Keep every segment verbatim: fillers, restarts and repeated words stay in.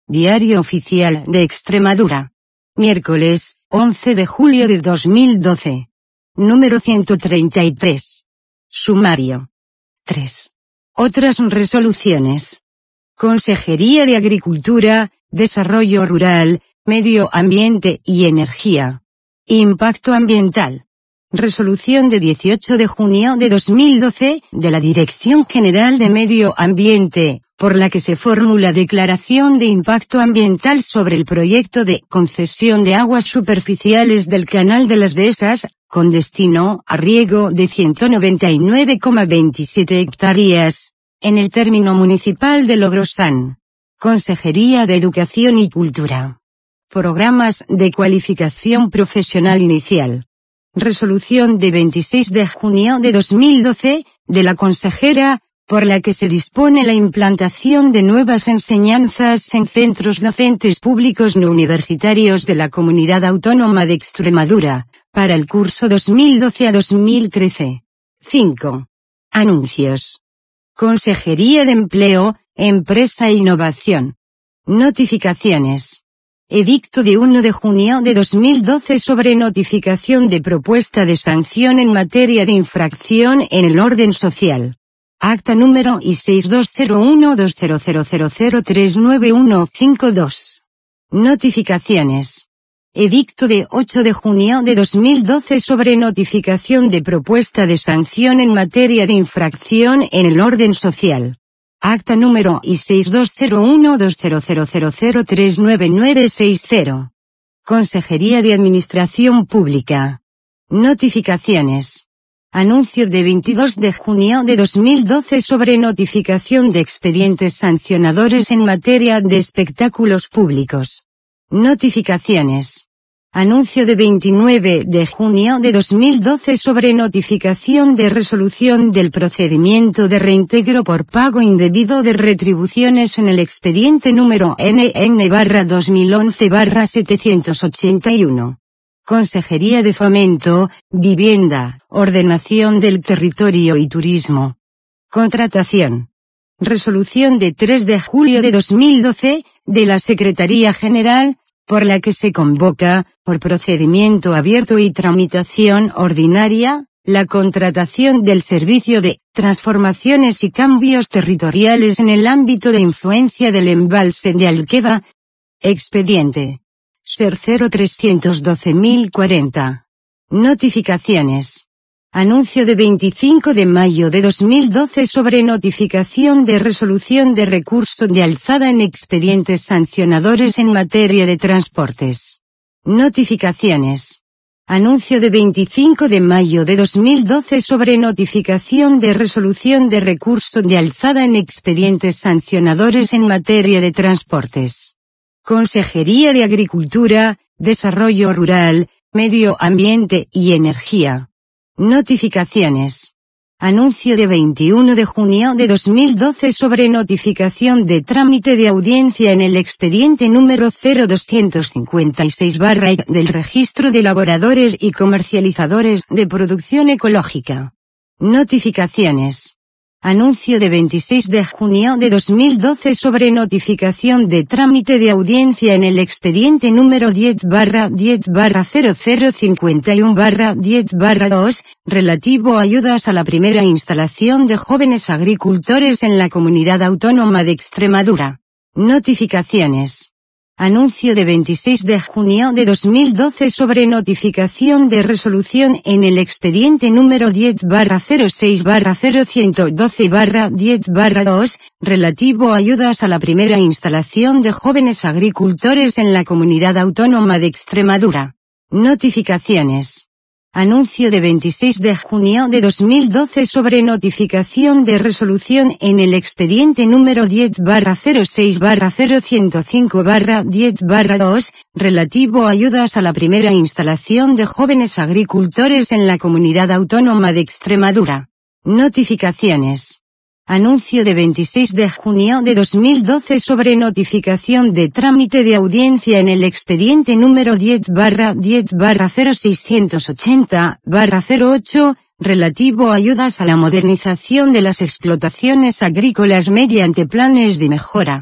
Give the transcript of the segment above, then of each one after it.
Diario Oficial de Extremadura. Miércoles, once de julio de dos mil doce. Número ciento treinta y tres. Sumario. tres. Otras resoluciones. Consejería de Agricultura, Desarrollo Rural, Medio Ambiente y Energía. Impacto Ambiental. Resolución de dieciocho de junio de dos mil doce, de la Dirección General de Medio Ambiente, por la que se formula declaración de impacto ambiental sobre el proyecto de concesión de aguas superficiales del Canal de las Dehesas, con destino a riego de ciento noventa y nueve coma veintisiete hectáreas, en el término municipal de Logrosán. Consejería de Educación y Cultura. Programas de cualificación profesional inicial. Resolución de veintiséis de junio de dos mil doce, de la consejera, por la que se dispone la implantación de nuevas enseñanzas en centros docentes públicos no universitarios de la Comunidad Autónoma de Extremadura, para el curso dos mil doce a dos mil trece. cinco. Anuncios. Consejería de Empleo, Empresa e Innovación. Notificaciones. Edicto de uno de junio de dos mil doce sobre notificación de propuesta de sanción en materia de infracción en el orden social. Acta número I seis dos cero uno dos cero cero cero cero tres nueve uno cinco dos. Notificaciones. Edicto de ocho de junio de dos mil doce sobre notificación de propuesta de sanción en materia de infracción en el orden social. Acta número I seis dos cero uno dos cero cero cero cero tres nueve nueve seis cero. Consejería de Administración Pública. Notificaciones. Anuncio de veintidós de junio de dos mil doce sobre notificación de expedientes sancionadores en materia de espectáculos públicos. Notificaciones. Anuncio de veintinueve de junio de dos mil doce sobre notificación de resolución del procedimiento de reintegro por pago indebido de retribuciones en el expediente número N N barra dos mil once barra setecientos ochenta y uno. Consejería de Fomento, Vivienda, Ordenación del Territorio y Turismo. Contratación. Resolución de tres de julio de dos mil doce, de la Secretaría General, por la que se convoca, por procedimiento abierto y tramitación ordinaria, la contratación del servicio de transformaciones y cambios territoriales en el ámbito de influencia del embalse de Alqueva. Expediente. Ser cero trescientos doce mil cuarenta. Notificaciones. Anuncio de veinticinco de mayo de dos mil doce sobre notificación de resolución de recurso de alzada en expedientes sancionadores en materia de transportes. Notificaciones. Anuncio de veinticinco de mayo de dos mil doce sobre notificación de resolución de recurso de alzada en expedientes sancionadores en materia de transportes. Consejería de Agricultura, Desarrollo Rural, Medio Ambiente y Energía. Notificaciones. Anuncio de veintiuno de junio de dos mil doce sobre notificación de trámite de audiencia en el expediente número cero doscientos cincuenta y seis barra E del Registro de Elaboradores y Comercializadores de Producción Ecológica. Notificaciones. Anuncio de veintiséis de junio de dos mil doce sobre notificación de trámite de audiencia en el expediente número diez barra diez barra cero cero cincuenta y uno barra diez barra dos, relativo a ayudas a la primera instalación de jóvenes agricultores en la Comunidad Autónoma de Extremadura. Notificaciones. Anuncio de veintiséis de junio de dos mil doce sobre notificación de resolución en el expediente número diez barra cero seis barra cero ciento doce barra diez barra dos, relativo a ayudas a la primera instalación de jóvenes agricultores en la Comunidad Autónoma de Extremadura. Notificaciones. Anuncio de veintiséis de junio de dos mil doce sobre notificación de resolución en el expediente número diez barra cero seis barra cero ciento cinco barra diez barra dos, relativo a ayudas a la primera instalación de jóvenes agricultores en la Comunidad Autónoma de Extremadura. Notificaciones. Anuncio de veintiséis de junio de dos mil doce sobre notificación de trámite de audiencia en el expediente número diez barra diez barra cero seiscientos ochenta barra cero ocho, relativo a ayudas a la modernización de las explotaciones agrícolas mediante planes de mejora.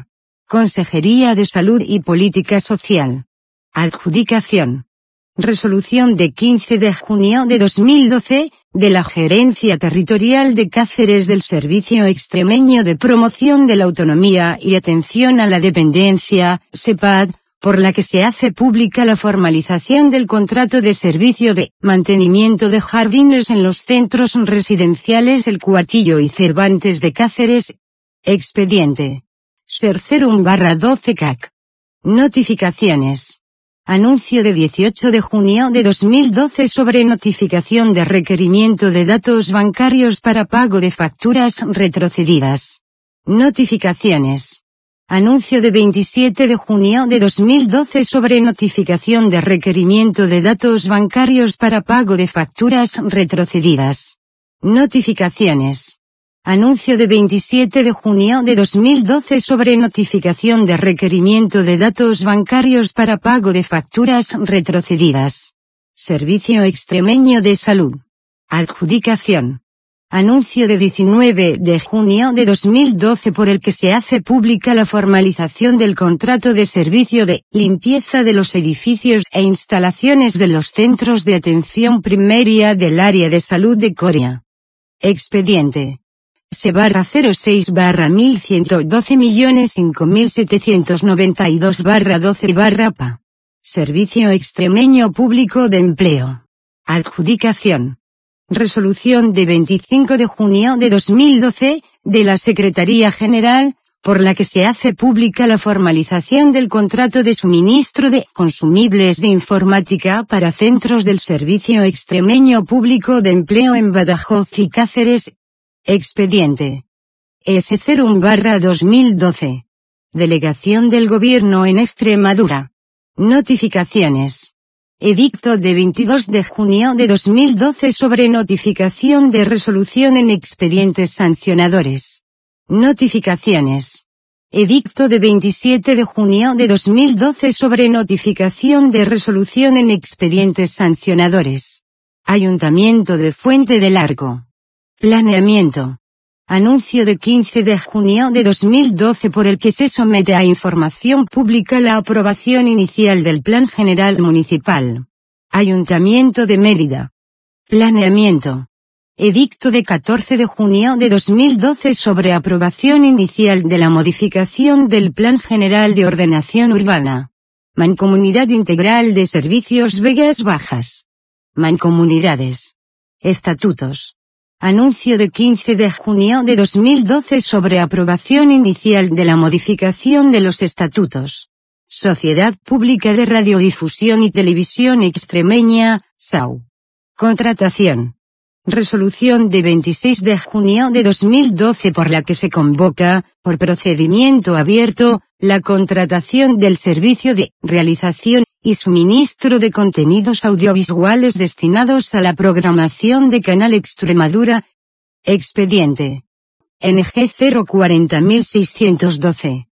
Consejería de Salud y Política Social. Adjudicación. Resolución de quince de junio de dos mil doce, de la Gerencia Territorial de Cáceres del Servicio Extremeño de Promoción de la Autonomía y Atención a la Dependencia, SEPAD, por la que se hace pública la formalización del contrato de servicio de mantenimiento de jardines en los centros residenciales El Cuartillo y Cervantes de Cáceres. Expediente. Sercerum barra doce C A C. Notificaciones. Anuncio de dieciocho de junio de dos mil doce sobre notificación de requerimiento de datos bancarios para pago de facturas retrocedidas. Notificaciones. Anuncio de veintisiete de junio de dos mil doce sobre notificación de requerimiento de datos bancarios para pago de facturas retrocedidas. Notificaciones. Anuncio de veintisiete de junio de dos mil doce sobre notificación de requerimiento de datos bancarios para pago de facturas retrocedidas. Servicio Extremeño de Salud. Adjudicación. Anuncio de diecinueve de junio de dos mil doce por el que se hace pública la formalización del contrato de servicio de limpieza de los edificios e instalaciones de los centros de atención primaria del área de salud de Coria. Expediente. S barra cero seis barra mil ciento doce millones cinco mil setecientos noventa y dos barra doce barra P A. Servicio Extremeño Público de Empleo. Adjudicación. Resolución de veinticinco de junio de dos mil doce, de la Secretaría General, por la que se hace pública la formalización del contrato de suministro de consumibles de informática para centros del Servicio Extremeño Público de Empleo en Badajoz y Cáceres. Expediente. S cero barra dos mil doce. Delegación del Gobierno en Extremadura. Notificaciones. Edicto de veintidós de junio de dos mil doce sobre notificación de resolución en expedientes sancionadores. Notificaciones. Edicto de veintisiete de junio de dos mil doce sobre notificación de resolución en expedientes sancionadores. Ayuntamiento de Fuente del Arco. Planeamiento. Anuncio de quince de junio de dos mil doce por el que se somete a información pública la aprobación inicial del Plan General Municipal. Ayuntamiento de Mérida. Planeamiento. Edicto de catorce de junio de dos mil doce sobre aprobación inicial de la modificación del Plan General de Ordenación Urbana. Mancomunidad Integral de Servicios Vegas Bajas. Mancomunidades. Estatutos. Anuncio de quince de junio de dos mil doce sobre aprobación inicial de la modificación de los estatutos. Sociedad Pública de Radiodifusión y Televisión Extremeña, S A U. Contratación. Resolución de veintiséis de junio de dos mil doce por la que se convoca, por procedimiento abierto, la contratación del servicio de realización y suministro de contenidos audiovisuales destinados a la programación de Canal Extremadura. Expediente. N G cero cuarenta mil seiscientos doce.